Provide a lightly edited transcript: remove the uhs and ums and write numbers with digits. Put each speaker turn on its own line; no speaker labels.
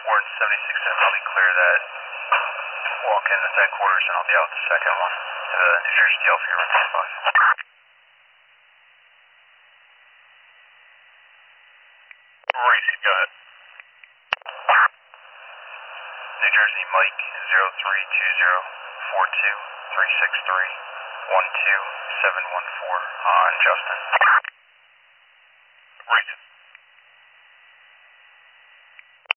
Warden 76 says I'll be clear that walk in the headquarters and I'll be out the second one to the New Jersey jail for your 25. Maurice, go ahead. New Jersey Mike 03204236312714 on Justin. Reagan.